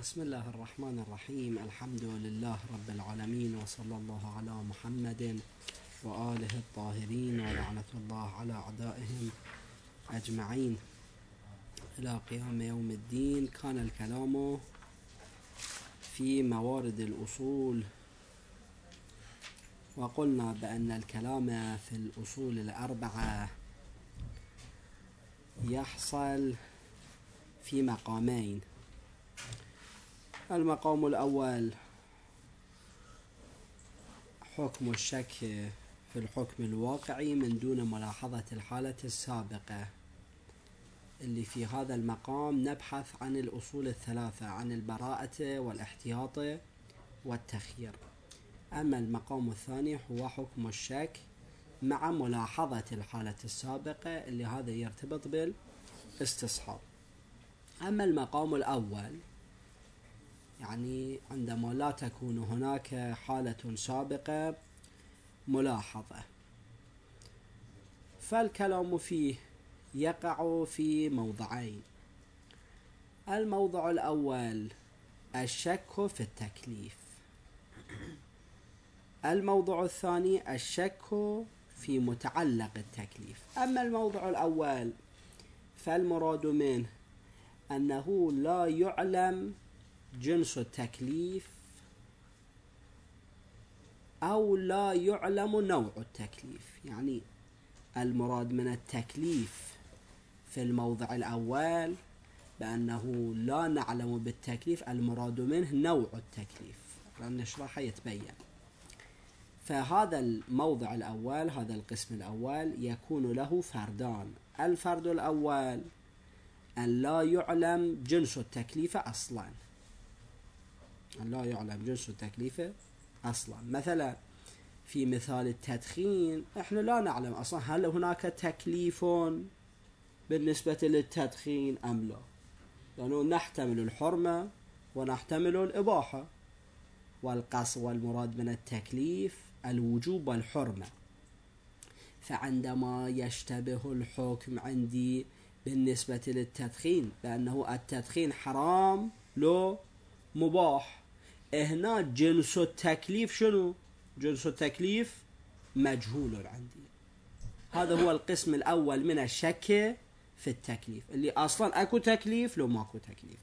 بسم الله الرحمن الرحيم. الحمد لله رب العالمين، وصلى الله على محمد وآله الطاهرين، ولعنة الله على أعدائهم أجمعين إلى قيام يوم الدين. كان الكلام في موارد الأصول، وقلنا بأن الكلام في الأصول الأربعة يحصل في مقامين. المقام الأول حكم الشك في الحكم الواقعي من دون ملاحظة الحالة السابقة، اللي في هذا المقام نبحث عن الأصول الثلاثة، عن البراءة والاحتياط والتخيير. أما المقام الثاني هو حكم الشك مع ملاحظة الحالة السابقة، اللي هذا يرتبط بالاستصحاب. أما المقام الأول يعني عندما لا تكون هناك حالة سابقة ملاحظة، فالكلام فيه يقع في موضعين. الموضع الأول الشك في التكليف، الموضع الثاني الشك في متعلق التكليف. أما الموضع الأول فالمراد منه أنه لا يعلم جنس التكليف أو لا يعلم نوع التكليف. يعني المراد من التكليف في الموضع الأول بأنه لا نعلم بالتكليف، المراد منه نوع التكليف، لأن نشرحه يتبين. فهذا الموضع الأول، هذا القسم الأول يكون له فردان. الفرد الأول أن لا يعلم جنس التكليف أصلا، أن لا يعلم جنس التكليف أصلا. مثلا في مثال التدخين احنا لا نعلم أصلا هل هناك تكليف بالنسبة للتدخين أم لا، لأنه نحتمل الحرمة ونحتمل الإباحة، والقصد والمراد من التكليف الوجوب والحرمة. فعندما يشتبه الحكم عندي بالنسبة للتدخين بأنه التدخين حرام لو مباح، هنا جنس التكليف شنو؟ جنس التكليف مجهول عندي. هذا هو القسم الأول من الشك في التكليف، اللي أصلا أكو تكليف لو ماكو تكليف.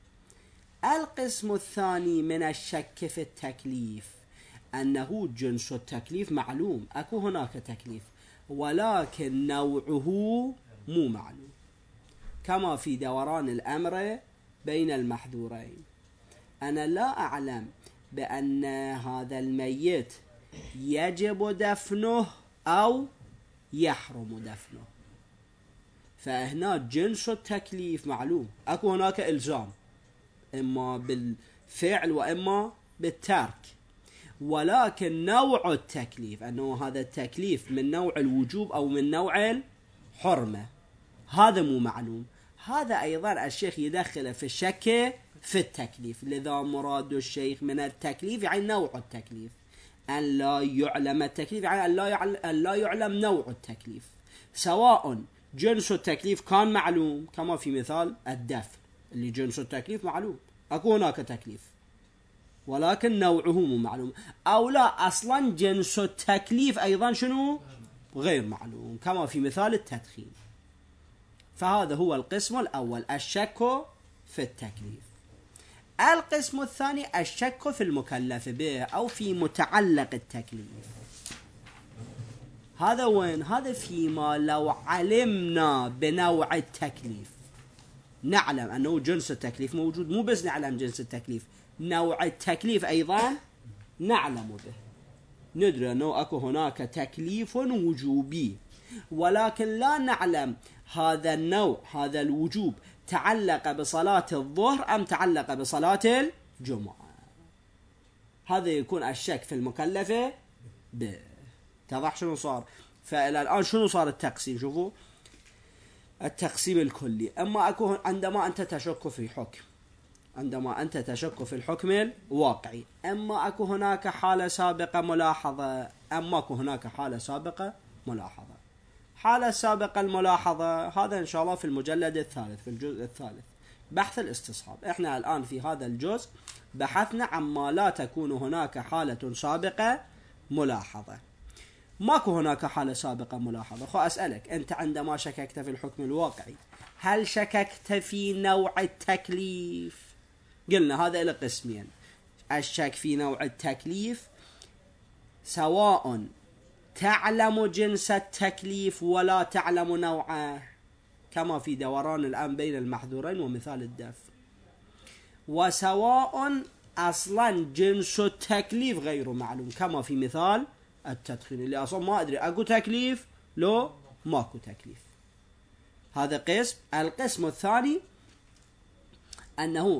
القسم الثاني من الشك في التكليف أنه جنس التكليف معلوم، أكو هناك تكليف، ولكن نوعه مو معلوم، كما في دوران الأمر بين المحذورين. أنا لا أعلم بأن هذا الميت يجب دفنه أو يحرم دفنه، فهنا جنس التكليف معلوم، أكو هناك إلزام إما بالفعل وإما بالترك، ولكن نوع التكليف أنه هذا التكليف من نوع الوجوب أو من نوع الحرمة هذا مو معلوم. هذا أيضا الشيخ يدخل في الشك في التكليف. لذا مراد الشيخ من التكليف يعني نوع التكليف، أن لا يعلم التكليف يعني أن لا يعلم نوع التكليف، سواء جنس التكليف كان معلوم كما في مثال الدفن اللي جنس التكليف معلوم، أكو هناك تكليف ولكن نوعه مو معلوم، أو لا أصلا جنس التكليف أيضا شنو غير معلوم كما في مثال التدخين. فهذا هو القسم الأول، الشك في التكليف. القسم الثاني الشك في المكلف به أو في متعلق التكليف. هذا وين؟ هذا فيما لو علمنا بنوع التكليف، نعلم أنه جنس التكليف موجود، مو بس نعلم جنس التكليف، نوع التكليف أيضا نعلم به، ندري أنه أكو هناك تكليف وجوبي، ولكن لا نعلم هذا النوع، هذا الوجوب تعلق بصلاة الظهر أم تعلق بصلاة الجمعة. هذا يكون الشك في المكلف به. تضح شنو صار؟ فإلى الآن شنو صار التقسيم؟ شوفوا التقسيم الكلي. أما أكو عندما أنت تشك في حكم، عندما أنت تشك في الحكم الواقعي، أما أكو هناك حالة سابقة ملاحظة، أما أكو هناك حالة سابقة ملاحظة. حالة سابقة الملاحظة هذا إن شاء الله في المجلد الثالث، في الجزء الثالث بحث الاستصحاب. احنا الآن في هذا الجزء بحثنا عما لا تكون هناك حالة سابقة ملاحظة. ماكو هناك حالة سابقة ملاحظة. خو أسألك، أنت عندما شككت في الحكم الواقعي هل شككت في نوع التكليف؟ قلنا هذا إلى قسمين: الشك في نوع التكليف سواء تعلم جنس التكليف ولا تعلم نوعه، كما في دوران الآن بين المحذورين ومثال الدفع، وسواء أصلا جنس التكليف غير معلوم، كما في مثال التدخين اللي أصلا ما أدري أكو تكليف لو ماكو تكليف. هذا قسم. القسم الثاني أنه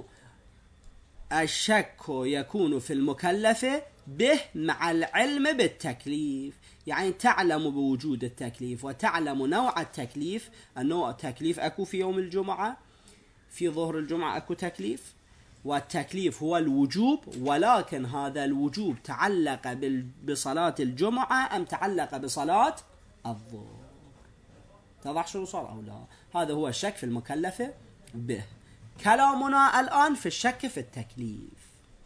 الشك يكون في المكلف به مع العلم بالتكليف، يعني تعلم بوجود التكليف وتعلم نوع التكليف، أنه التكليف أكو في يوم الجمعة، في ظهر الجمعة أكو تكليف، والتكليف هو الوجوب، ولكن هذا الوجوب تعلق بصلاة الجمعة أم تعلق بصلاة الظهر. تضح شو صار أو لا؟ هذا هو الشك في المكلف به. كلامنا الآن في الشك في التكليف.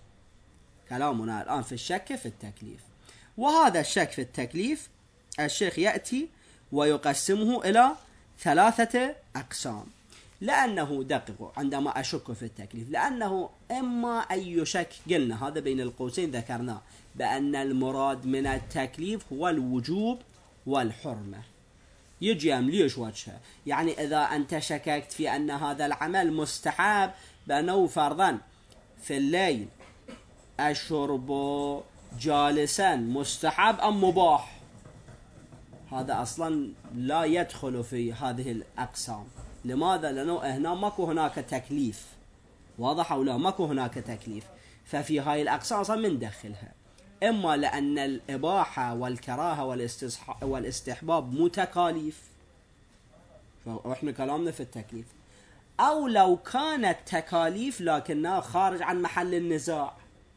كلامنا الآن في الشك في التكليف. وهذا الشك في التكليف الشيخ يأتي ويقسمه إلى 3 أقسام. لأنه دققوا عندما أشك في التكليف، لأنه إما أن يشك، قلنا هذا بين القوسين ذكرناه، بأن المراد من التكليف هو الوجوب والحرمة. يجي ليش وجهه؟ يعني إذا أنت شككت في أن هذا العمل مستحب، بأنه فرضا في الليل الشرب جالسا مستحب أم مباح، هذا أصلا لا يدخل في هذه الأقسام. لماذا؟ لأنه هنا ماكو هناك تكليف. واضح أو لا؟ ماكو هناك تكليف. ففي هاي الأقسام أصلا من دخلها، إما لأن الإباحة والكراهة والاستحباب متكاليف، فإحنا كلامنا في التكليف، أو لو كانت تكاليف لكنها خارج عن محل النزاع.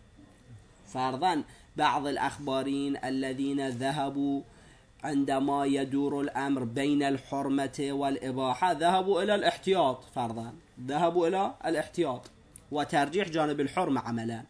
فرضا بعض الأخبارين الذين ذهبوا عندما يدور الأمر بين الحرمة والإباحة ذهبوا إلى الاحتياط، فرضا ذهبوا إلى الاحتياط وترجيح جانب الحرمة عملا،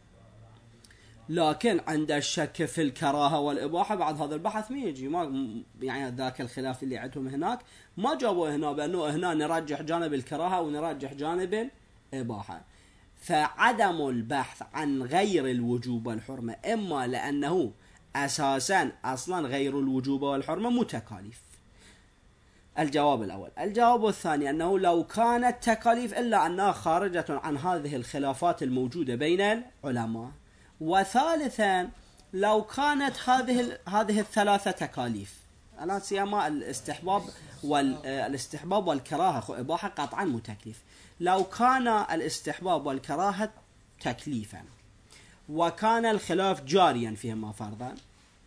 لكن عند الشك في الكراهة والإباحة بعد هذا البحث ما يجي، ما يعني ذاك الخلاف اللي عندهم هناك ما جابوا هنا، بأنه هنا نرجح جانب الكراهة ونرجح جانب الإباحة. فعدم البحث عن غير الوجوب والحرمة إما لأنه أساسا أصلا غير الوجوب والحرمة متكاليف. الجواب الأول. الجواب الثاني أنه لو كانت تكاليف إلا أنها خارجة عن هذه الخلافات الموجودة بين العلماء. وثالثا لو كانت هذه الثلاثة تكاليف، لا سيما الاستحباب والكراهة إباحة قطعا متكليف، لو كان الاستحباب والكراهة تكليفا وكان الخلاف جاريا فيهما فرضا،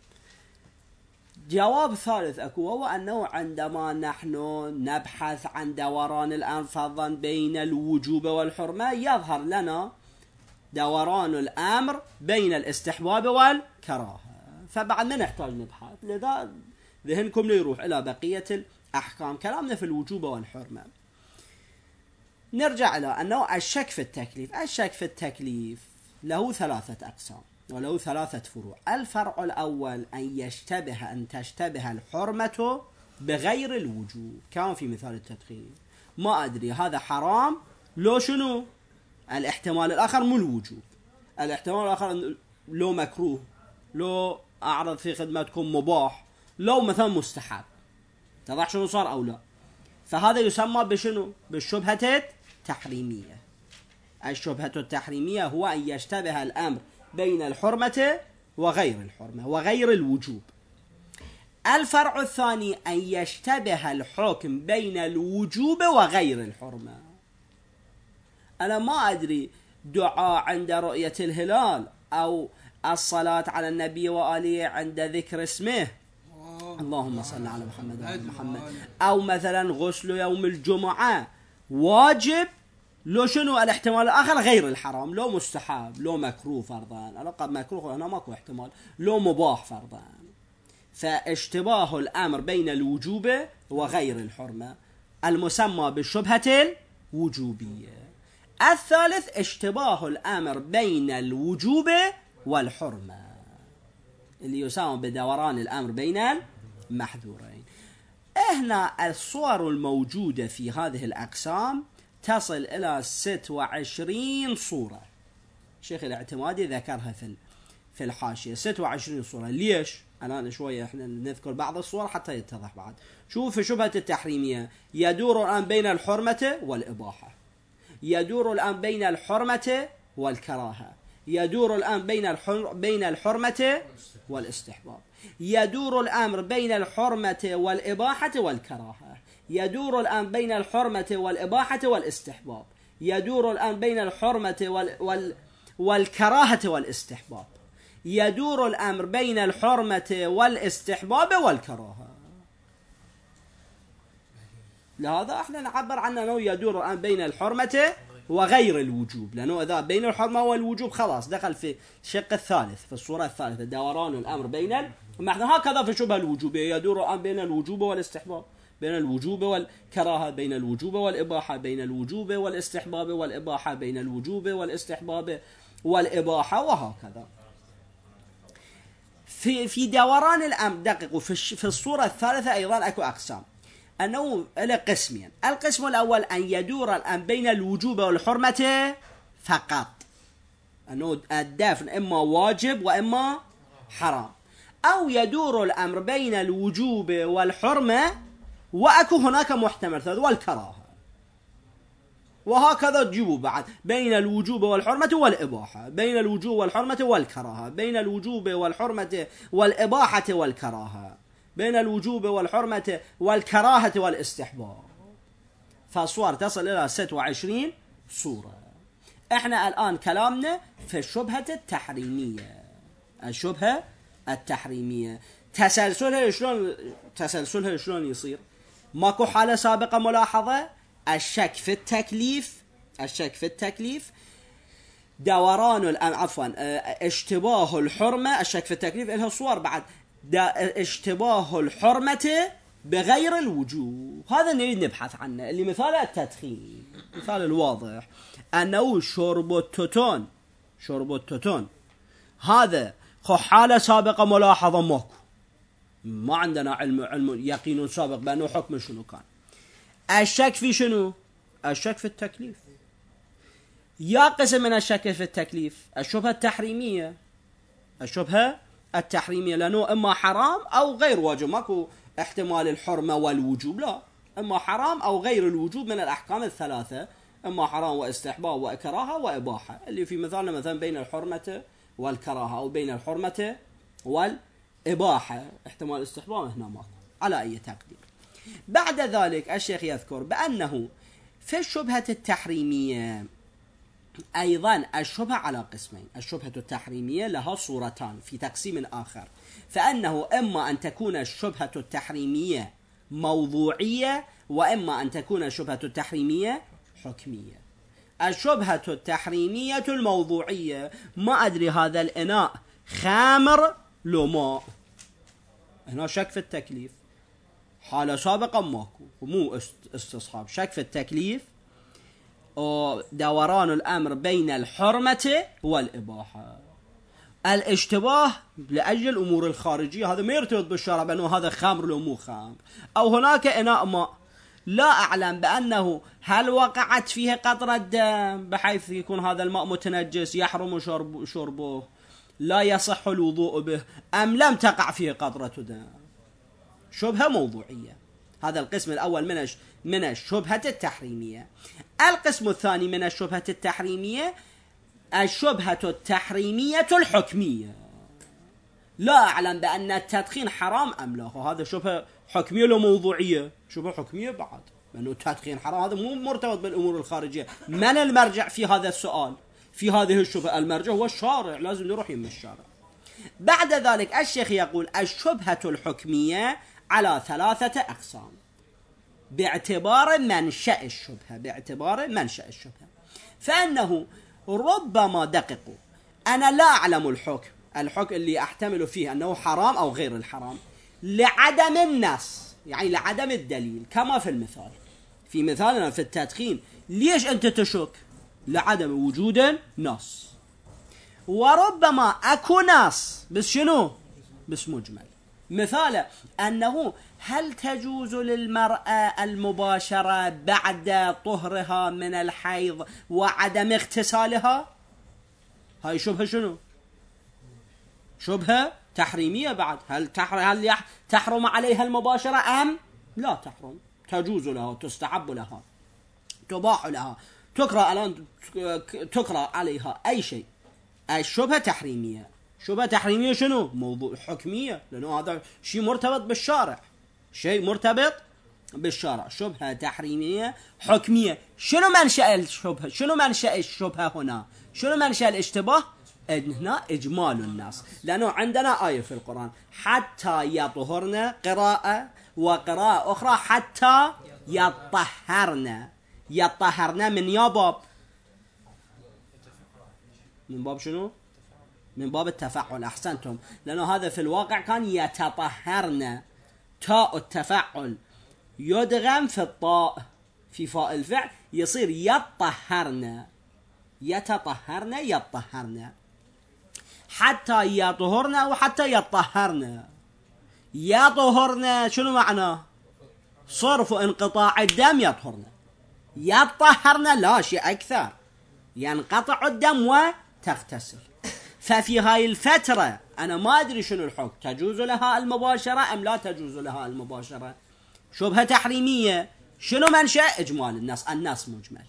جواب ثالث أكو، وهو أنه عندما نحن نبحث عن دوران الآن فرضا بين الوجوب والحرمة يظهر لنا دوران الأمر بين الاستحباب والكراهة، فبعد ما نحتاج نبحث، لذا ذهنكم يروح إلى بقية الأحكام. كلامنا في الوجوب والحرمة. نرجع إلى أنه الشك في التكليف. الشك في التكليف له 3 أقسام وله 3 فروع. الفرع الأول أن تشتبه الحرمة بغير الوجوب، كان في مثال التدخين، ما أدري هذا حرام لو شنو، الاحتمال الآخر مو الوجوب، الاحتمال الآخر لو مكروه، لو أعرض في خدمتكم مباح، لو مثلا مستحب. تضح شنو صار أو لا؟ فهذا يسمى بشنو؟ بالشبهة التحريمية. الشبهة التحريمية هو أن يشتبه الأمر بين الحرمة وغير الحرمة وغير الوجوب. الفرع الثاني أن يشتبه الحكم بين الوجوب وغير الحرمة. أنا ما أدري دعاء عند رؤية الهلال أو الصلاة على النبي وآله عند ذكر اسمه، اللهم صل على محمد وعلى محمد، أو مثلا غسل يوم الجمعة واجب لو شنو، الاحتمال الآخر غير الحرام، لو مستحب، لو مكروه فرضا، أنا قد مكروه هنا ماكو احتمال، لو مباح فرضا. فاشتباه الأمر بين الوجوب وغير الحرمة المسمى بالشبهة وجوبية. الثالث اشتباه الأمر بين الوجوب والحرمة اللي يساوي بدوران الأمر بين المحذورين. هنا الصور الموجودة في هذه الأقسام تصل إلى 26 صورة. شيخ الاعتمادي ذكرها في الحاشية 26 صورة. ليش؟ الآن شوية احنا نذكر بعض الصور حتى يتضح بعض. شوف شبهة التحريمية يدور الآن بين الحرمة والإباحة، يدور الآن بين الحرمة والكراهة، يدور الآن بين الحرمة والاستحباب، يدور الأمر بين الحرمة والإباحة والكراهة، يدور الآن بين الحرمة والإباحة والاستحباب، يدور الآن بين الحرمة والكراهة والاستحباب، يدور الأمر بين الحرمة والاستحباب والكراهة. لهذا احنا نعبر عنه انه يدور الآن بين الحرمة وغير الوجوب، لأنه إذا بين الحرمة والوجوب خلاص دخل في الشق الثالث في الصورة الثالثة دوران الأمر بين هكذا في شبه الوجوب يدور الآن بين الوجوب والاستحباب، بين الوجوب والكراهة، بين الوجوب والإباحة، بين الوجوب والاستحباب والإباحة، بين الوجوب والاستحباب والإباحة، وهكذا. في دوران الأمر دققوا في الصورة الثالثة أيضا أكو أقسام، أنه إلى قسمين. القسم الأول أن يدور الأمر بين الوجوب والحرمة فقط، أنه الدفن إما واجب وإما حرام، أو يدور الأمر بين الوجوب والحرمة وأكو هناك محتمل ثالث والكراهة، وهكذا تجيبوا بعد بين الوجوب والحرمة والإباحة، بين الوجوب والحرمة والكراهة، بين الوجوب والحرمة والإباحة والكراهة، بين الوجوب والحرمة والكراهة والاستحباب. فالصور تصل إلى 26 صورة. احنا الآن كلامنا في الشبهة التحريمية. الشبهة التحريمية تسلسلها شلون يصير؟ ماكو حالة سابقة ملاحظة، الشك في التكليف، دوران اشتباه الحرمة، الشك في التكليف لها صور بعد، اشتباه الحرمة بغير الوجوب. هذا نريد نبحث عنه، اللي مثال التدخين، مثال الواضح أنه شرب التوتون هذا حالة سابقة ملاحظة ماكو، ما عندنا علم يقين سابق بأنه حكم شنو كان. الشك في شنو؟ الشك في التكليف. يا قسم من الشك في التكليف الشبهة التحريمية، لأنه إما حرام أو غير واجب، ماكو احتمال الحرمة والوجوب، لا، إما حرام أو غير الوجوب من الأحكام الثلاثة، إما حرام واستحباب وكراهة وإباحة، اللي في مثالنا مثلا بين الحرمة والكراهة أو بين الحرمة والإباحة، احتمال استحباب هنا ماكو على أي تقدير. بعد ذلك الشيخ يذكر بأنه في الشبهة التحريمية أيضا الشبهة على قسمين. الشبهة التحريمية لها صورتان في تقسيم آخر، فأنه إما أن تكون الشبهة التحريمية موضوعية، وإما أن تكون الشبهة التحريمية حكمية. الشبهة التحريمية الموضوعية، ما أدري هذا الإناء خمر لو ماء، هنا شك في التكليف، حالة سابقة ماكو، ومو استصحاب، شك في التكليف، دوران الأمر بين الحرمة والإباحة. الاشتباه لأجل الأمور الخارجية، هذا ما يرتبط بالشرع بأنه هذا خمر لو مو خمر، أو هناك إناء ماء لا أعلم بأنه هل وقعت فيه قطرة دم بحيث يكون هذا الماء متنجس يحرم شربه لا يصح الوضوء به، أم لم تقع فيه قطرة دم. شبهة موضوعية. هذا القسم الأول من الشبهة التحريمية. القسم الثاني من الشبهة التحريمية الشبهة التحريمية الحكمية، لا أعلم بأن التدخين حرام أم لا. هذا شبهة حكمية ولا موضوعية؟ شبهة حكمية بعد، لأنه التدخين حرام، هذا مو مرتبط بالأمور الخارجية. من المرجع في هذا السؤال في هذه الشبهة؟ المرجع هو الشارع، لازم نروح يم الشارع. بعد ذلك الشيخ يقول الشبهة الحكمية على 3 أقسام باعتبار منشأ الشبهة، فأنه ربما دققوا أنا لا أعلم الحكم اللي أحتمل فيه أنه حرام أو غير الحرام لعدم النص، يعني لعدم الدليل، كما في المثال في مثالنا في التدخين، ليش أنت تشك؟ لعدم وجود نص. وربما أكو نص بس شنو؟ بس مجمل. مثال أنه هل تجوز للمرأة المباشرة بعد طهرها من الحيض وعدم اغتسالها؟ هاي شبهة شنو؟ شبهة تحريمية بعد. هل تحرم عليها المباشرة أم لا تحرم؟ تجوز لها، تستحب لها، تباح لها، تقرأ الآن تقرأ عليها أي شيء. الشبهة تحريمية. شبهة تحريمية شنو؟ موضوع حكمية، لأنه هذا شيء مرتبط بالشارع، شيء مرتبط بالشارع. شبهة تحريمية حكمية. شنو منشأ الشبهة؟ شنو منشأ الشبهة هنا؟ شنو منشأ الاشتباه؟ هنا إجمال الناس، لأنه عندنا آية في القرآن حتى يطهرن، قراءة، وقراءة أخرى حتى يطهرن. يطهرن من يا باب؟ من باب شنو؟ من باب التفاعل. أحسنتم، لأنه هذا في الواقع كان يتطهرن، تاء التفاعل يدغم في الطاء في فاء الفعل يصير يطهرن، يتطهرن، يطهرن، حتى يطهرن وحتى يطهرن. يطهرن شنو معناه؟ صرف انقطاع الدم يطهرن. يطهرن لا شيء أكثر، ينقطع الدم وتغتسل. ففي هاي الفترة أنا ما أدري شنو الحكم، تجوز لها المباشرة أم لا تجوز لها المباشرة. شبهة تحريمية. شنو منشأ؟ إجمال الناس. الناس مجمل.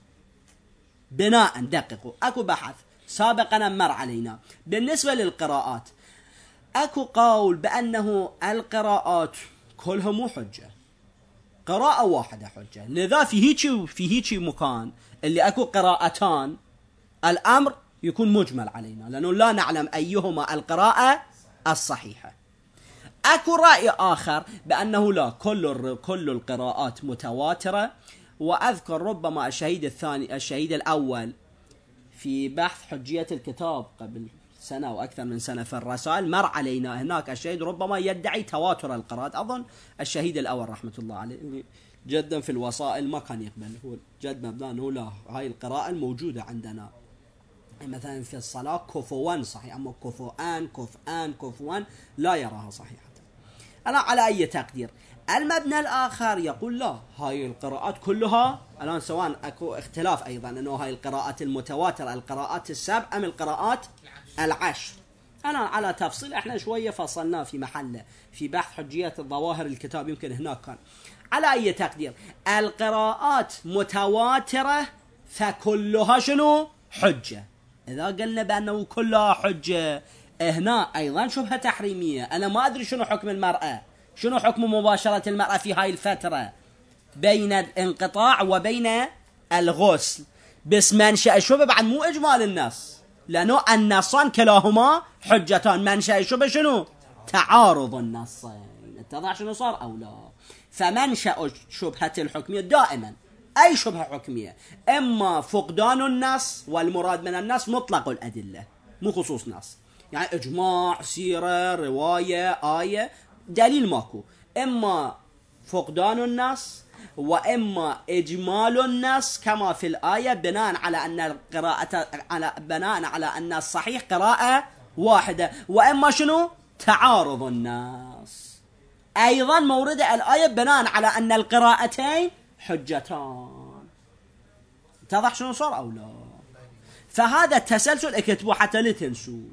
بناء دققوا، أكو بحث سابقا مر علينا بالنسبة للقراءات. أكو قول بأنه القراءات كلها مو حجة، قراءة واحدة حجة. لذا في هيك مكان اللي أكو قراءتان الأمر يكون مجمل علينا، لأنه لا نعلم أيهما القراءة الصحيحة. أكو رأي آخر بأنه لا، كل القراءات متواترة. وأذكر ربما الشهيد الأول في بحث حجية الكتاب قبل سنة أو أكثر من سنة في الرسائل مر علينا هناك الشهيد ربما يدعي تواتر القراءات. أظن الشهيد الأول رحمة الله عليه جدا في الوسائل ما كان يقبل، هو جد مبدأ أنه لا، هاي القراءة الموجودة عندنا مثلا في الصلاة كفوان صحيح، أما كفوان كفآن كفوان لا يراها صحيحة. أنا على أي تقدير. المبنى الآخر يقول لا، هاي القراءات كلها الآن سواء أكو اختلاف أيضا أنه هاي القراءات المتواترة القراءات السبع أم القراءات العشر. أنا على تفصيل احنا شوية فصلناه في محله في بحث حجية الظواهر الكتاب، يمكن هناك كان. على أي تقدير القراءات متواترة فكلها شنو؟ حجة. إذا قلنا بأنه كلها حجة هنا أيضا شبهة تحريمية. أنا ما أدري شنو حكم المرأة، شنو حكم مباشرة المرأة في هاي الفترة بين الانقطاع وبين الغسل. بس منشأ الشبهة بعد مو إجمال النص، لأنه النصان كلاهما حجتان. منشأ الشبهة شنو؟ تعارض النصين. اتضح شنو صار أو لا؟ فمنشأ شبهة الحكمية دائما أي شبهة حكمية إما فقدان النص، والمراد من النص مطلق الأدلة مو خصوص نص، يعني إجماع، سيرة، رواية، آية، دليل ماكو. إما فقدان النص وإما إجمال النص كما في الآية بناء على أن القراءة بناء على أن الصحيح قراءة واحدة، وإما شنو؟ تعارض النص. أيضا مورد الآية بناء على أن القراءتين حجتان. اتضح شنو صار أو لا؟ فهذا التسلسل اكتبوه حتى لا تنسوا.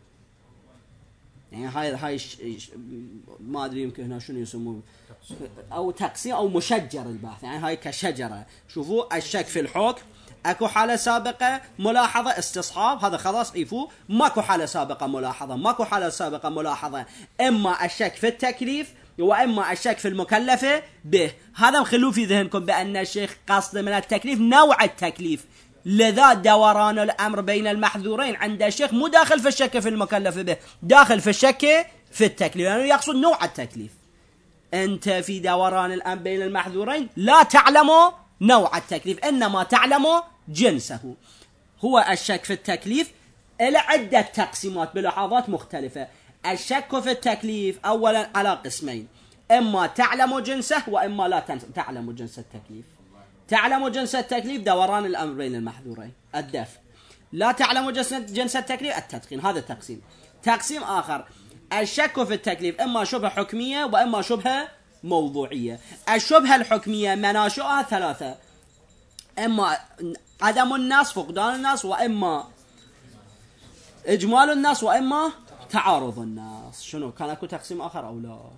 يعني هاي ما أدري يمكن هنا شنو يسموه، أو تقسيم أو مشجر البحث. يعني هاي كشجرة. شوفوا الشك في الحكم، أكو حالة سابقة ملاحظة استصحاب، هذا خلاص عيفوه. ماكو حالة سابقة ملاحظة، ماكو حالة سابقة ملاحظة. إما الشك في التكليف وإما الشك في المكلفة به. هذا مخلوه في ذهنكم بأن الشيخ قصد من التكليف نوع التكليف. لذا دوران الأمر بين المحذورين عند الشيخ مو داخل في الشك في المكلف به، داخل في الشك في التكليف، لأنه يعني يقصد نوع التكليف. أنت في دوران الأمر بين المحذورين لا تعلم نوع التكليف، إنما تعلم جنسه. هو الشك في التكليف إلى عدة تقسيمات بلحاظات مختلفة. الشك في التكليف أولا على قسمين، إما تعلم جنسه وإما لا تعلم جنس التكليف. تعلم جنس التكليف دوران الأمر بين المحذورين الدفع. لا تعلم جنس التكليف التدخين. هذا تقسيم. تقسيم آخر الشك في التكليف إما شبهة حكمية وإما شبهة موضوعية. الشبهة الحكمية مناشئها ثلاثة: إما عدم النص، فقدان النص، وإما إجمال النص، وإما تعارض النص. شنو كان أكو تقسيم آخر أو لا؟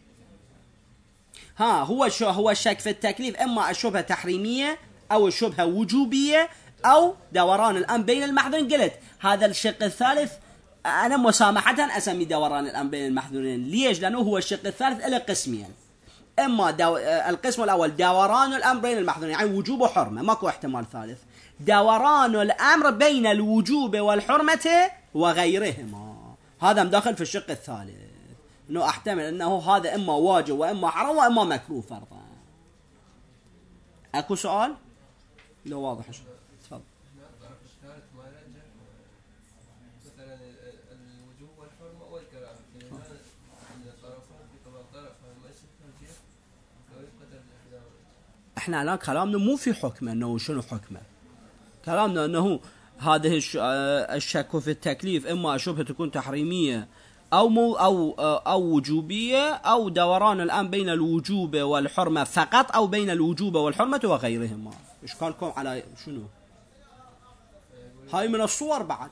هو الشك في التكليف إما الشبهة تحريمية أو الشبهة وجوبية أو دوران الأمر بين المحذورين. قلت هذا الشق الثالث أنا مسامحة أسمي دوران الأمر بين المحذورين. ليش؟ لأنه هو الشق الثالث إلى قسمين: إما القسم الأول دوران الأمر بين المحذورين يعني وجوب وحرمة، ماكو احتمال ثالث. دوران الأمر بين الوجوب والحرمة وغيرهما، هذا مداخل في الشق الثالث، إنه أحتمل أنه هذا إما واجب وإما حرام وإما مكروه فرضا. أكو سؤال؟ لو واضح تفضل. مثلا الوجوب والحرمة والكراهة احنا الآن كلامنا مو في حكمه انه شنو حكمه، كلامنا انه هذه الشك في التكليف اما شبهة تكون تحريمية او وجوبية او دوران الآن بين الوجوب والحرمة فقط او بين الوجوب والحرمة وغيرهما. اشكالكم على شنو؟ هاي من الصور بعد.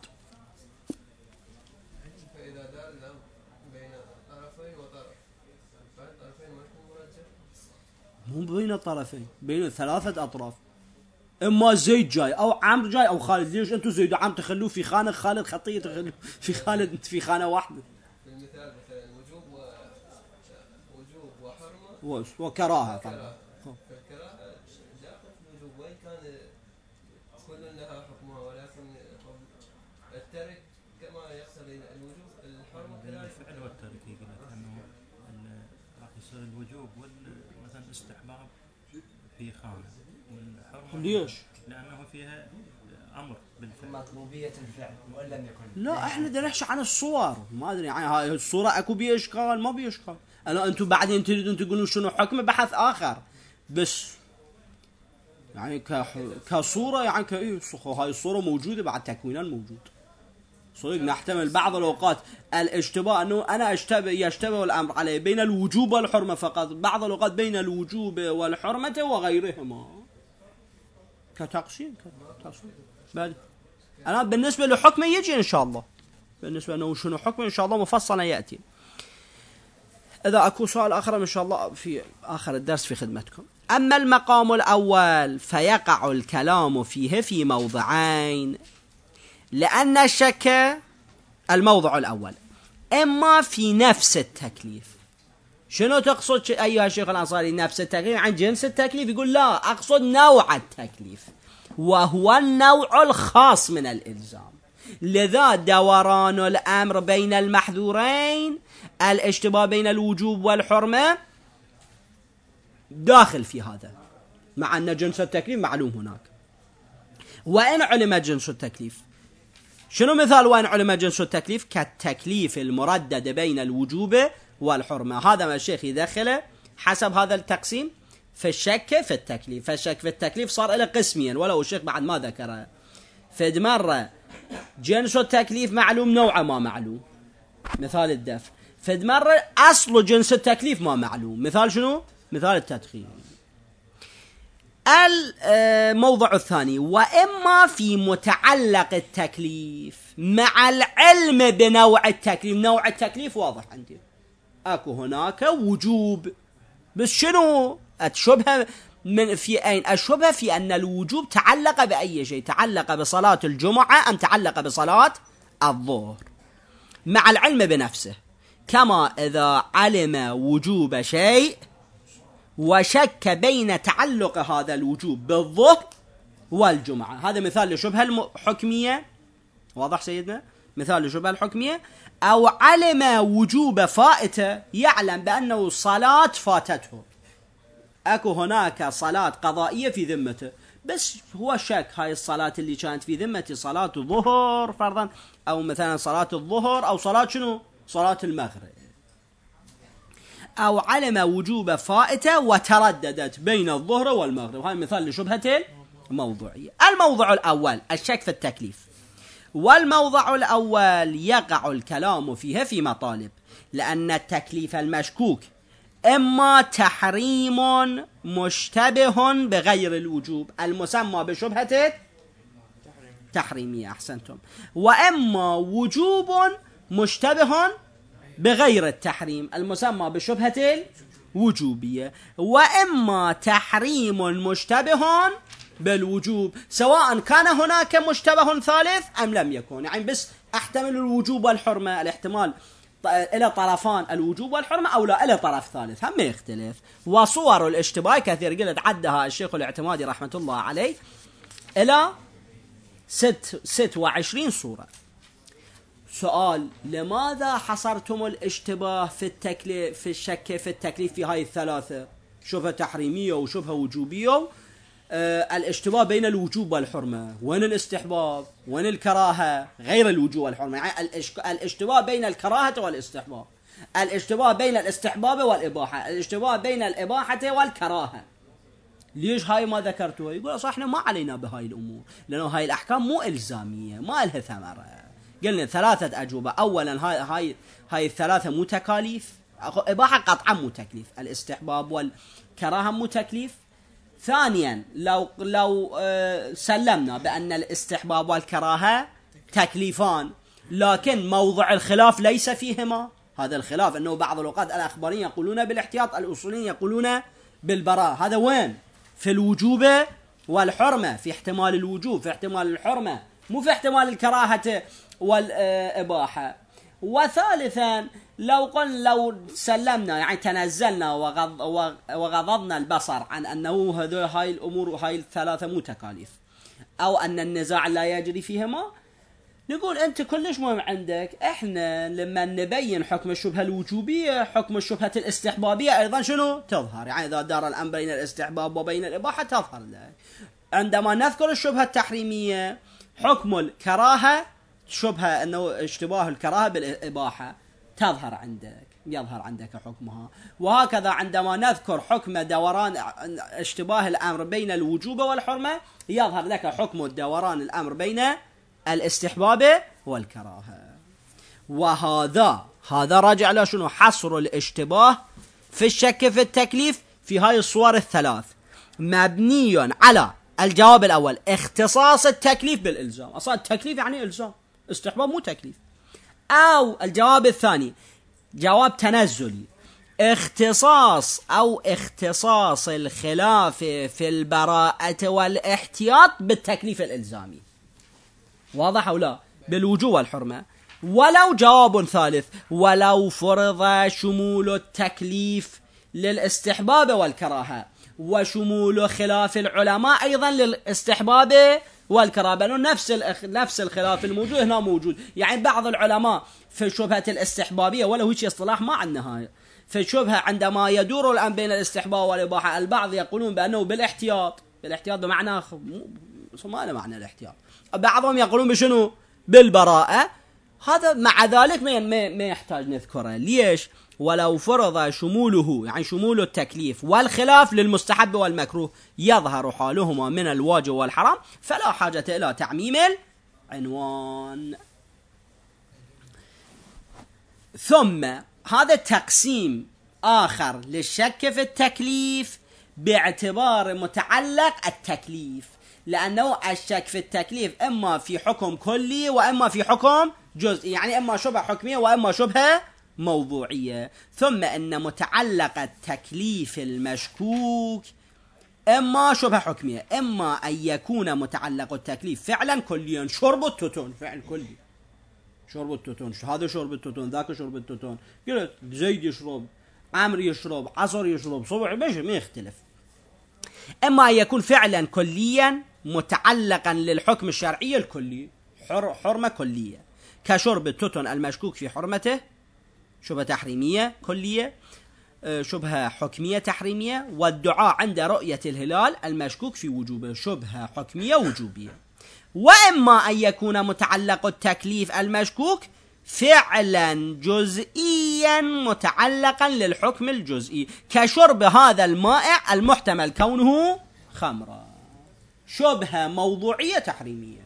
فإذا دار الأمر بين طرفين وطرف فالطرفين ما يكون مرجح؟ مو بين الطرفين، بين ثلاثة أطراف. إما زيد جاي أو عمرو جاي أو خالد. ليش أنتوا زيد وعمرو تخلوه في خانة، خالد خطية تخلوه في خالد في خانة واحدة؟ في المثال مثلا وجوب وحرمة وكراهة. فالكراهة داخل في الوجوب وإن كان كل لها حكمها، ولكن الترك كما يحصل الوجوب الحرمة كذلك. الفعل والترك يقول لك أنه راح يصير الوجوب مثلا استحباب في خانة، والحرمة ليش؟ لأنه فيها أمر بالفعل، مطلوبية الفعل وإن لم يكن. لا احنا بدنا نحكي عن الصور، ما ادري يعني هاي الصورة اكو بيها اشكال ما بيها اشكال. انا انتم بعدين تريدون تقولون شنو حكم بحث اخر، بس يعني كصورة يعني هاي الصورة موجودة بعد تكوينا موجود. صدق نحتمل بعض الأوقات الاشتباه أنه أنا يشتبه الأمر عليه بين الوجوب والحرمة فقط، بعض الأوقات بين الوجوب والحرمة وغيرهما كتقسيم. بعد أنا بالنسبة لحكمه يجي إن شاء الله، بالنسبة أنه شنو حكمه إن شاء الله مفصلا يأتي. إذا أكو سؤال آخر إن شاء الله في آخر الدرس في خدمتكم. أما المقام الأول فيقع الكلام فيه في موضعين، لأن الشك الموضع الأول إما في نفس التكليف. شنو تقصد أيها الشيخ الأنصاري نفس التكليف عن جنس التكليف؟ يقول لا، أقصد نوع التكليف وهو النوع الخاص من الإلزام. لذا دوران الأمر بين المحذورين الاشتباه بين الوجوب والحرمة داخل في هذا، مع أن جنس التكليف معلوم هناك. وإن علم جنس التكليف، شنو مثال وإن علم جنس التكليف؟ كالتكليف المردد بين الوجوب والحرمة. هذا ما الشيخ يدخله حسب هذا التقسيم في الشك في التكليف. فالشك في التكليف صار إلى قسمين ولو الشيخ بعد ما ذكره. فد مرة جنس التكليف معلوم نوعه ما معلوم، مثال الدفع. فد مرة أصل جنس التكليف ما معلوم، مثال شنو؟ مثال التدخين. الموضع الثاني وإما في متعلق التكليف مع العلم بنوع التكليف. نوع التكليف واضح عندي، أكو هناك وجوب، بس شنو الشبهة من في أين؟ الشبهة في أن الوجوب تعلق بأي شيء، تعلق بصلاة الجمعة أم تعلق بصلاة الظهر، مع العلم بنفسه. كما إذا علم وجوب شيء وشك بين تعلق هذا الوجوب بالظهر والجمعة. هذا مثال لشبهة الحكمية، واضح سيدنا؟ مثال لشبهة الحكمية. أو علم وجوب فائته، يعلم بأنه صلاة فاتته، أكو هناك صلاة قضائية في ذمته، بس هو شك هاي الصلاة اللي كانت في ذمتي صلاة الظهر فرضا، أو مثلا صلاة الظهر أو صلاة شنو؟ صلاة المغرب. أو علم وجوب فائتة وترددت بين الظهر والمغرب. هذا مثال لشبهة الموضوعية. الموضع الأول الشك في التكليف، والموضع الأول يقع الكلام فيه في مطالب، لأن التكليف المشكوك إما تحريم مشتبه بغير الوجوب المسمى بشبهة تحريمية، أحسنتم، وإما وجوب مشتبه بغير التحريم المسمى بشبهة الوجوبية، وإما تحريم مشتبه بالوجوب، سواء كان هناك مشتبه ثالث أم لم يكن. يعني بس أحتمل الوجوب والحرمة، الاحتمال إلى طرفان الوجوب والحرمة، أو لا إلى طرف ثالث، هم يختلف. وصور الاشتباه كثير، قلت عدها الشيخ الاعتمادي رحمة الله عليه إلى 26 صورة. سؤال: لماذا حصرتم الاشتباه في التكليف، في الشك في التكليف في هاي الثلاثة؟ شبهة تحريمية وشبهة وجوبية. الاشتباه بين الوجوب والحرمة، وين الاستحباب، وين الكراهة غير الوجوب والحرمة. يعني الاشتباه بين الكراهة والاستحباب، الاشتباه بين الاستحباب والإباحة، الاشتباه بين الإباحة والكراهة. ليش هاي ما ذكرتوها؟ يقول صح احنا ما علينا بهاي الأمور، لأنه هاي الأحكام مو إلزامية، ما لها ثمرة. قلنا 3 أجوبة. أولا هاي الثلاثة مو تكاليف، إباحة قطعا مو تكليف، الاستحباب والكراهة مو تكليف. ثانيا لو سلمنا بأن الاستحباب والكراهة تكليفان، لكن موضع الخلاف ليس فيهما. هذا الخلاف أنه بعض الأوقات الأخباريين يقولون بالاحتياط، الأصوليين يقولون بالبراء. هذا وين؟ في الوجوب والحرمة، في احتمال الوجوب، في احتمال الحرمة، مو في احتمال الكراهة والإباحة. وثالثا لو سلمنا، يعني تنزلنا وغضضنا البصر عن أنه هاي الأمور، هاي الثلاثة مو تكاليف، أو أن النزاع لا يجري فيهما، نقول أنت كلش مهم عندك. إحنا لما نبين حكم الشبهة الوجوبية، حكم الشبهة الاستحبابية أيضا شنو تظهر. يعني إذا دار الأمر بين الاستحباب وبين الإباحة تظهر لك. عندما نذكر الشبهة التحريمية، حكم الكراهة، شبهة أنه اشتباه الكراهة بالإباحة، يظهر عندك حكمها. وهكذا عندما نذكر حكم دوران اشتباه الأمر بين الوجوب والحرمة، يظهر لك حكم دوران الأمر بين الاستحباب والكراهة. وهذا راجع له شنو؟ حصر الاشتباه في الشك في التكليف في هاي الصور الثلاث، مبني على الجواب الأول اختصاص التكليف بالإلزام. أصلا التكليف يعني إلزام، استحباب مو تكليف. أو الجواب الثاني جواب تنزلي، اختصاص الخلاف في البراءة والاحتياط بالتكليف الإلزامي. واضح أو لا؟ بالوجوب والحرمة. ولو جواب ثالث: ولو فرض شمول التكليف للاستحباب والكراهة، وشمول خلاف العلماء أيضا للاستحباب والكراهة، لأنه نفس الخلاف الموجود هنا موجود. يعني بعض العلماء في شبهة الاستحبابية، ولا هو شيء اصطلاح ما عندنا هاي، في الشبهة عندما يدور الأمر بين الاستحباب والإباحة، البعض يقولون بأنه بالاحتياط بمعنى ما له معنى الاحتياط، بعضهم يقولون بشنو؟ بالبراءة. هذا مع ذلك ما يحتاج نذكره. ليش؟ ولو فرض شموله، يعني شمول التكليف والخلاف للمستحب والمكروه، يظهر حالهما من الواجب والحرام، فلا حاجة إلى تعميم العنوان. ثم هذا تقسيم آخر للشك في التكليف باعتبار متعلق التكليف، لأنه الشك في التكليف إما في حكم كلي وإما في حكم جزئي، يعني إما شبهة حكمية وإما شبهة موضوعية. ثم إن متعلق التكليف المشكوك إما شبهة حكمية، إما أن يكون متعلق التكليف فعلا كليا، شرب التوتون فعل كلي، شرب التوتون، هذا شرب التوتون، ذاك شرب التوتون، قلت زيد يشرب، عمرو يشرب، عصر يشرب، صبح ما يختلف. إما أن يكون فعلا كليا متعلقا للحكم الشرعي الكلي، حرمة كلية، كشرب التوتون المشكوك في حرمته، شبهة تحريمية كلية، شبهة حكمية تحريمية، والدعاء عند رؤية الهلال المشكوك في وجوبه، شبهة حكمية وجوبية. وإما أن يكون متعلق التكليف المشكوك فعلا جزئيا متعلقا للحكم الجزئي كشرب هذا المائع المحتمل كونه خمرا. شبهة موضوعية تحريمية.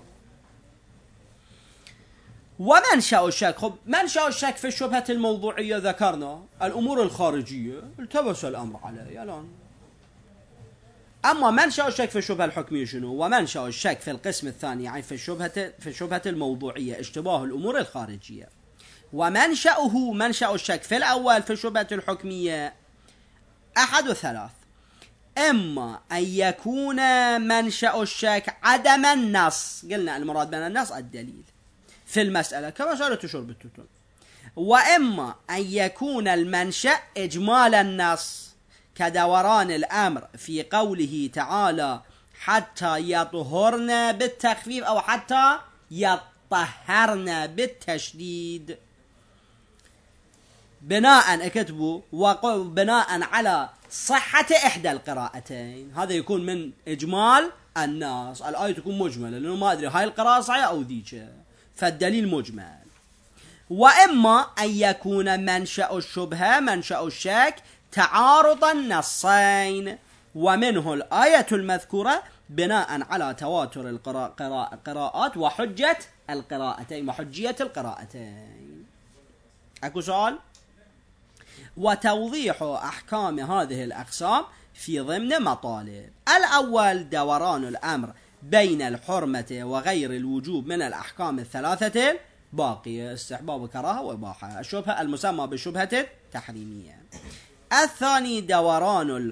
ومنشأ الشك، خب منشأ الشك في الشبهة الموضوعية ذكرنا الأمور الخارجية التبس الأمر عليه الآن. أما منشأ الشك في الشبهة الحكمية شنو؟ ومنشأ الشك في القسم الثاني يعني في الشبهة الموضوعية اشتباه الأمور الخارجية. منشأ الشك في الأول في الشبهة الحكمية أحد ثلاث: إما أن يكون منشأ الشك عدم النص، قلنا المراد بين النص الدليل في المسألة كمسألة شرب التوتون، وإما أن يكون المنشأ إجمال النص كدوران الأمر في قوله تعالى حتى يطهرن بالتخفيف أو حتى يطهرن بالتشديد، بناء اكتبوا بناء على صحة إحدى القراءتين. هذا يكون من إجمال النص، الآية تكون مجملة لأنه ما أدري هاي القراءة صحيحة أو ذيك، فالدليل مجمل. وإما أن يكون منشأ الشبهة منشأ الشك تعارض النصين، ومنه الآية المذكورة بناء على تواتر القراءات وحجة القراءتين وحجية القراءتين. أكو سؤال؟ وتوضيح أحكام هذه الأقسام في ضمن مطالب. الأول دوران الأمر بين الحرمة وغير الوجوب من الأحكام الثلاثة الباقية: استحباب وكراهة وإباحة، الشبهة المسمى بالشبهة التحريمية. الثاني دوران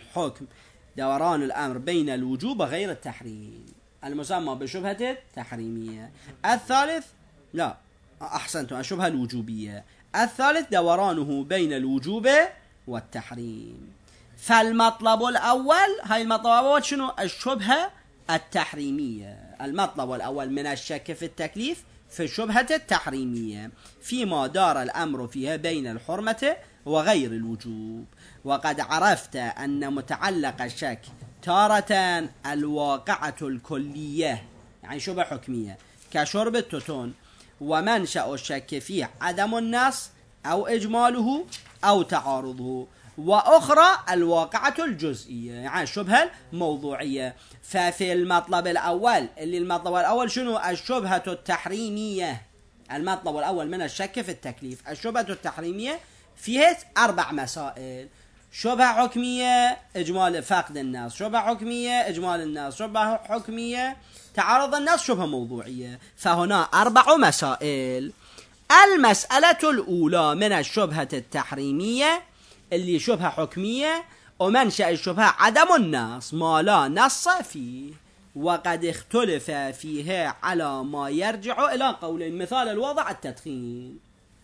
الأمر بين الوجوب وغير التحريم، المسمى بالشبهة التحريمية. الثالث الشبهة الوجوبية. الثالث دورانه بين الوجوب والتحريم. فالمطلب الأول شنو؟ الشبهة التحريمية. المطلب الأول من الشك في التكليف في الشبهة التحريمية فيما دار الأمر فيها بين الحرمة وغير الوجوب. وقد عرفت أن متعلق الشك تارة الواقعة الكلية يعني شبهة حكمية كشرب التوتون، ومنشأ الشك فيه عدم النص أو إجماله أو تعارضه، وأخرى الواقعة الجزئية يعني الشبهة الموضوعية. ففي المطلب الأول شنو؟ الشبهة التحريمية. المطلب الأول من الشك في التكليف الشبهة التحريمية فيه 4 مسائل: شبهة حكمية إجمال فقد النص، شبهة حكمية إجمال النص، شبهة حكمية تعارض النص، شبهة موضوعية. فهنا 4 مسائل. المسألة الأولى من الشبهة التحريمية اللي شبهة حكمية ومنشأ الشبهة عدم النص ما لا نص فيه، وقد اختلف فيها على ما يرجع إلى قولين. مثال الوضع التدخين: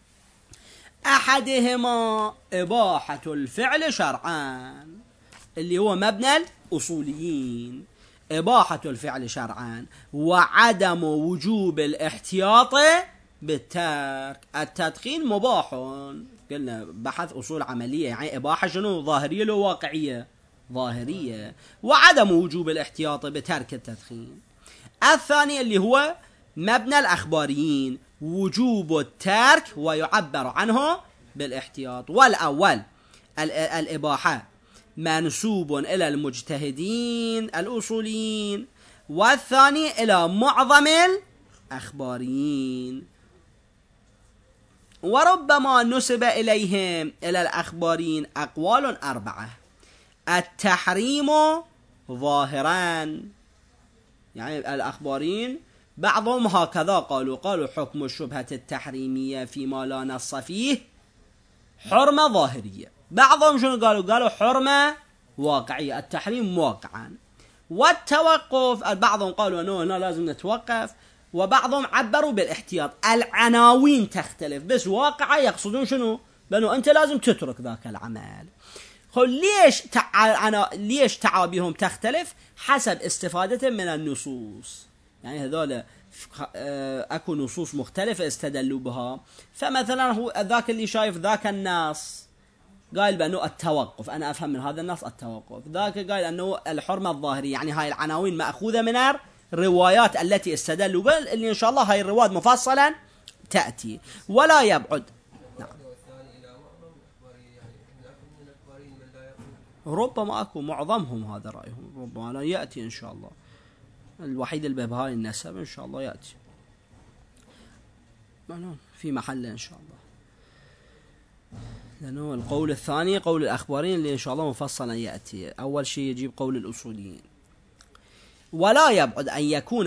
أحدهما إباحة الفعل شرعا اللي هو مبنى الأصوليين، إباحة الفعل شرعا، وعدم وجوب الاحتياط بالترك. التدخين مباح، قلنا بحث أصول عملية يعني إباحة شنو؟ ظاهرية لو واقعية؟ ظاهرية. وعدم وجوب الاحتياط بترك التدخين. الثاني اللي هو مبنى الأخباريين، وجوب الترك ويعبر عنه بالاحتياط. والأول الإباحة منسوب إلى المجتهدين الأصوليين، والثاني إلى معظم الأخباريين، وربما نسب إليهم إلى الأخبارين أقوال 4: التحريم ظاهرا، يعني الأخبارين بعضهم هكذا قالوا حكم الشبهة التحريمية فيما لا نص فيه حرمة ظاهرية. بعضهم شنو قالوا حرمة واقعية، التحريم واقعا. والتوقف بعضهم قالوا أنه هنا لازم نتوقف، وبعضهم عبروا بالاحتياط. العناوين تختلف بس واقعة يقصدون شنو؟ لأنه أنت لازم تترك ذاك العمل. ليش تعابيرهم تختلف؟ حسب استفادة من النصوص. يعني هذول أكو نصوص مختلفة استدلوا بها. فمثلا هو ذاك اللي شايف ذاك النص قال بأنه التوقف، أنا أفهم من هذا النص التوقف. ذاك قال أنه الحرمة الظاهرية، يعني هاي العناوين مأخوذة من الروايات التي استدلوا بها، اللي إن شاء الله هاي الروايات مفصلا تأتي ولا يبعد. نعم. ربما أكو معظمهم هذا رأيهم، ربما لا يأتي إن شاء الله. الوحيد البهاي النسب إن شاء الله يأتي في محل إن شاء الله، لأنه القول الثاني قول الأخبارين اللي إن شاء الله مفصلا يأتي. أول شيء يجيب قول الأصوليين. ولا يبعد أن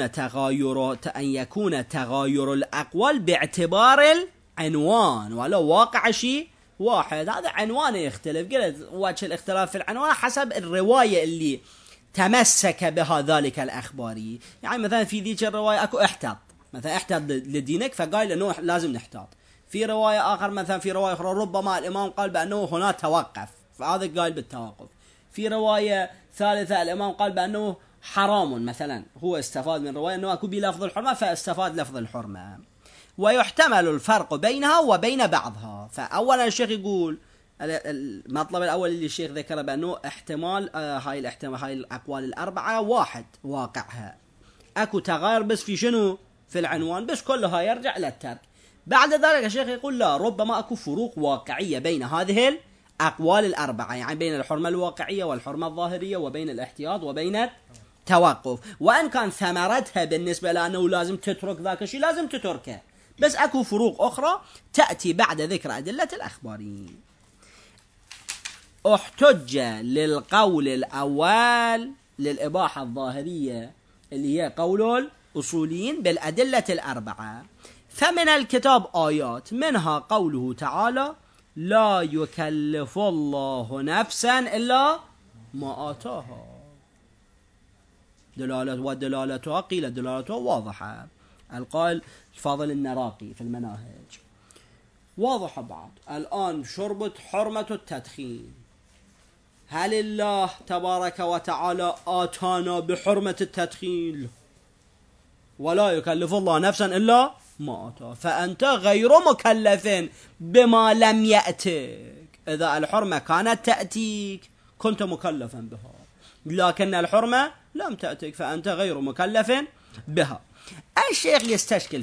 يكون تغاير الأقوال باعتبار العنوان، ولو واقع شيء واحد، هذا عنوان يختلف. قلت وجه الاختلاف في العنوان حسب الرواية اللي تمسك بها ذلك الأخباري. يعني مثلا في ذيك الرواية أكو احتاط، مثلا احتاط لدينك فقال أنه لازم نحتاط. في رواية آخر مثلا في رواية أخرى ربما الإمام قال بأنه هنا توقف، فهذا قال بالتوقف. في رواية ثالثة الإمام قال بأنه حرام، مثلا هو استفاد من رواية أنه أكو بلفظ الحرمة فاستفاد لفظ الحرمة. ويحتمل الفرق بينها وبين بعضها. فأولا الشيخ يقول المطلب الأول اللي الشيخ ذكره بأنه احتمال هاي الأقوال الأربعة واحد واقعها، أكو تغير بس في شنو؟ في العنوان بس، كلها يرجع للترك. بعد ذلك الشيخ يقول لا، ربما أكو فروق واقعية بين هذه الأقوال الأربعة، يعني بين الحرمة الواقعية والحرمة الظاهرية وبين الاحتياط وبين التوقف. وأن كان ثمرتها بالنسبة لأنه لازم تترك ذاك الشيء لازم تتركه، بس أكو فروق أخرى تأتي بعد ذكر أدلة الأخباريين. احتج للقول الأول للإباحة الظاهرية اللي هي قول الأصوليين بالأدلة الأربعة. فمن الكتاب آيات منها قوله تعالى لا يكلف الله نفسا إلا ما آتاها، ودلالتها قيل دلالتها واضحة. القائل الفاضل النراقي في المناهج واضحة بعض. الآن شربت حرمة التدخين، هل الله تبارك وتعالى آتانا بحرمة التدخين؟ ولا يكلف الله نفسا إلا ما آتاه، فأنت غير مكلف بما لم يأتك. إذا الحرمة كانت تأتيك كنت مكلفا بها، لكن الحرمة لم تأتك فأنت غير مكلف بها. الشيخ يستشكل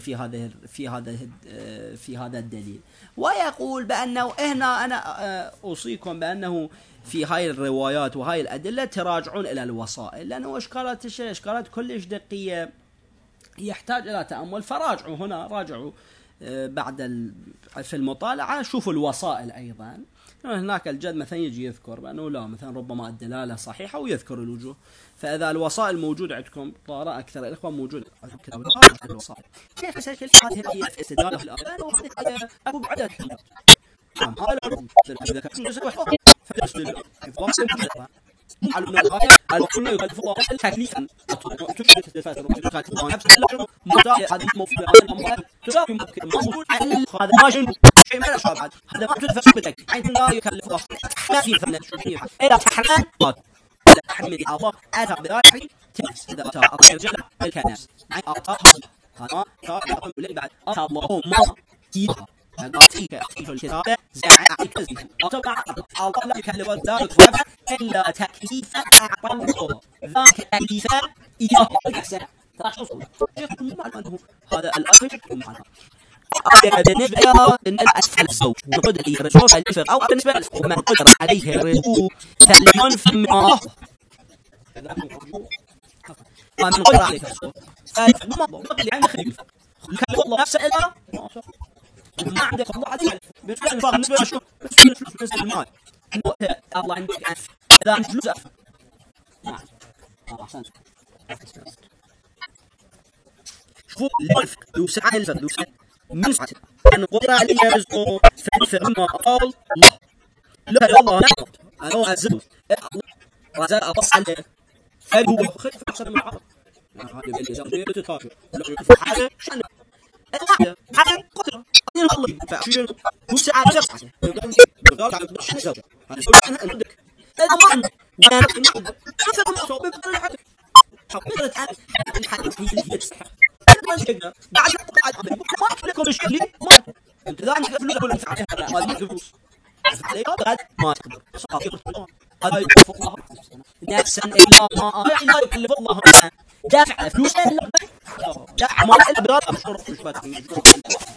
في هذا الدليل ويقول بأنه هنا أنا أوصيكم بأنه في هاي الروايات وهاي الأدلة تراجعون إلى الوسائل، لأنه إشكالات الشيء إشكالات كلش دقيقة يحتاج إلى تأمل. فراجعوا هنا، راجعوا بعد في المطالعة شوفوا الوسائل أيضا. هناك الجد مثلا يجي يذكر بأنه لا مثلا ربما الدلالة صحيحة ويذكر الوجوه. فإذا الوسائل موجودة عندكم طارة أكثر الإخوة موجود الوسائل كيف يسجل هذه هي استدلال الآن وهذه أبو بعدد نعم هذا إذا كان جزء واحد فجسد معلومة الكل يكلف الله تكليفا تشرك الفترة نفس هذه مفهوم تساوي موجود هذا ماشي شيء ما له شابه، هذا ما تدفع بتك عند لا يكلف الله ما في فن شيء إذا تحمل تحمل الله أتى بذلك تنس إذا أتى الرجال الكنس عن أتى هذا يقول لي بعد أتى الله ما يها أعطيك الكتاب زعيك أتبع الله لا يكلف ذلك إلا تكليفا أعطاه ذاك تكليفا إياه الحسن هذا الأمر بالنسبة إلى أسفل الزوج نقدر يرجعون الفرق أو بالنسبة لمن قدر عليه الرجوع فلينفق منه ومن قدر عليه الرجوع فالمضى عند خليفة كلف الله نفسه إلا ما عندك الله عز وجل بالنسبة للشو بالنسبة للمال الله عندك أنف إذا عندك فلوس أنف نعم أحسنت شوفوا الفرق يوسع الفرق يوسع من سعته أن قدر عليه رزقه فالفرق ما قال الله لا الله نعم أنا أزل وزال أبص عليه فهو خير في أحسن من العرب هذا بالجزائر تتاجر لو حاجة شنو حاجة قدرة أنا الله فشيء وسع رزقه يقول على شنو زوجة هذا شو أنا عندك هذا ما عندك وأنا عندك كيف ما صوب بقول لك حقيقة الحديث هي الصحة بعد ما لكم الشيء ما انت ذا عندك فلوس ولا فلوس ما عندك فلوس عليك بعد ما تقدر هذا يكلف الله نفسا الا ما لا يكلف الله دافع فلوس الا دافع ما الا براتب شرط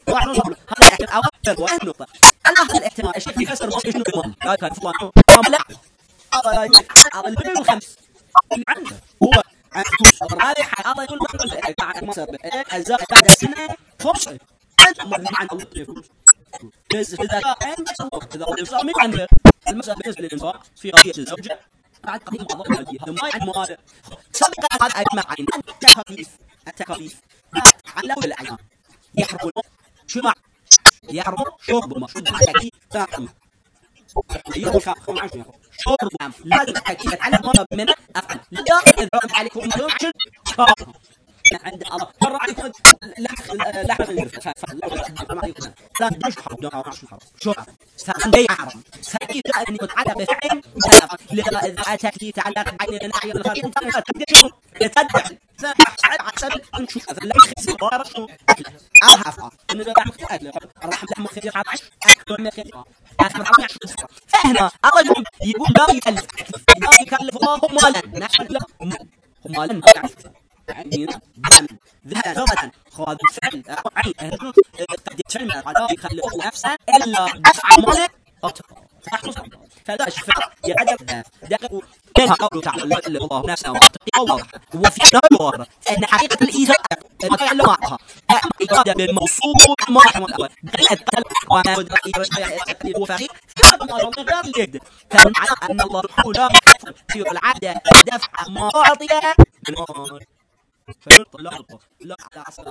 واحد ونص. هذا الاحتمال واحد نقطة. هذا الاحتمال الشيخ يفسر ما شنو المال. لا يكلف الله لا. هذا البدل الخمس عنده هو هذه هذا يقول ما صار الزائد بعد السنة فرصة. أنت ما عند الله يفوز. بس إذا كان صار من عنده المسألة بالنسبة للإنفاق في قضية الزوجة بعد قضية موظف المادية هذا ما عنده مال سبق هذا أجمع عين التكاليف على الأعيان يحرم شو مع يحرم شرب المشروب الحقيقي فاهم يوم كم عشان شرب نعم لازم الحقيقة على مرة من أفعل لا إذا عليكم يوم عشان عند الله مرة عليكم لحم الخنزير لا مش حرام شو فأنا بيع حرام فأكيد أن يتعلق بفعل إذا أتاك يتعلق بعين الناحية الخارجية أنت تقدر يتدع فحسب نشوف لا يخزي بارش أعرف إنه ده أكل الرحم لحم الخنزير حرام أكل من الخنزير أكل حرام فهنا الرجل يقول لا يكلف الله مالا نحن لا مالا يعني ذهب ضربة خاض الفعل عين قد يتفعل على يخلق نفسه إلا دفع ماله فلا الشفاء يعدد دقق منها قوله تعالى لا إلا الله نفسه واضح وفي نظر فإن حقيقة الإيثار ما يعلم معها أما إرادة بالموصول ما يحمل الأول بالأدخل وما يدرك هو فقير فهذا ما هو غير اليد فمعنى أن الله سبحانه لا يكفر في العادة دفع ما أعطي من مال فيطلق لا على حسب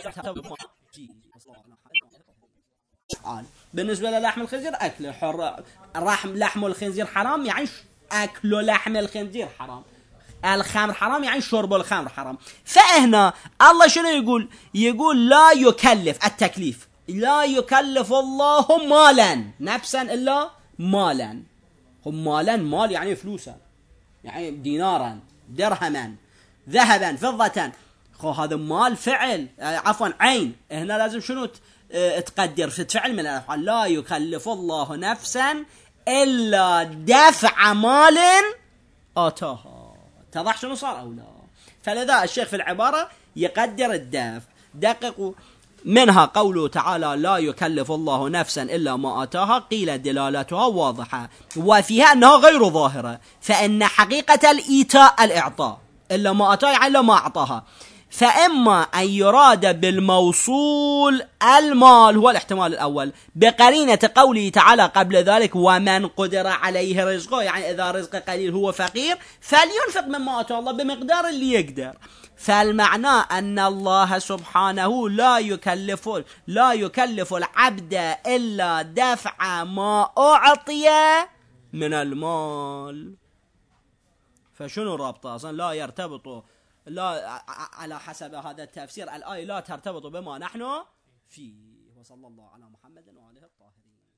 بالنسبة للحم الخنزير أكله حر لحم الخنزير حرام يعني أكل لحم الخنزير حرام الخمر حرام يعني شرب الخمر حرام فهنا الله شنو يقول لا يكلف التكليف لا يكلف الله مالا نفسا إلا مالا هم مالا مال يعني فلوسا يعني دينارا درهما ذهبا فضة هذا مال فعل عفوا عين هنا لازم شنو تقدر في فعل من الأفعال لا يكلف الله نفسا إلا دفع مال آتاها تضح شنو صار أو لا فلذا الشيخ في العبارة يقدر الدفع دققوا منها قوله تعالى لا يكلف الله نفسا إلا ما آتاها قيل دلالتها واضحة وفيها أنها غير ظاهرة فإن حقيقة الإيتاء الإعطاء إلا ما آتاها يعني إلا ما أعطاها فإما أن يراد بالموصول المال هو الاحتمال الأول بقرينة قوله تعالى قبل ذلك ومن قدر عليه رزقه يعني إذا رزق قليل هو فقير فلينفق مما آتاه الله بمقدار اللي يقدر فالمعنى أن الله سبحانه لا يكلف العبد إلا دفع ما أعطي من المال فشنو رابطه أصلا لا يرتبط لا على حسب هذا التفسير الآية لا ترتبط بما نحن فيه وصلى الله على محمد وآله الطاهرين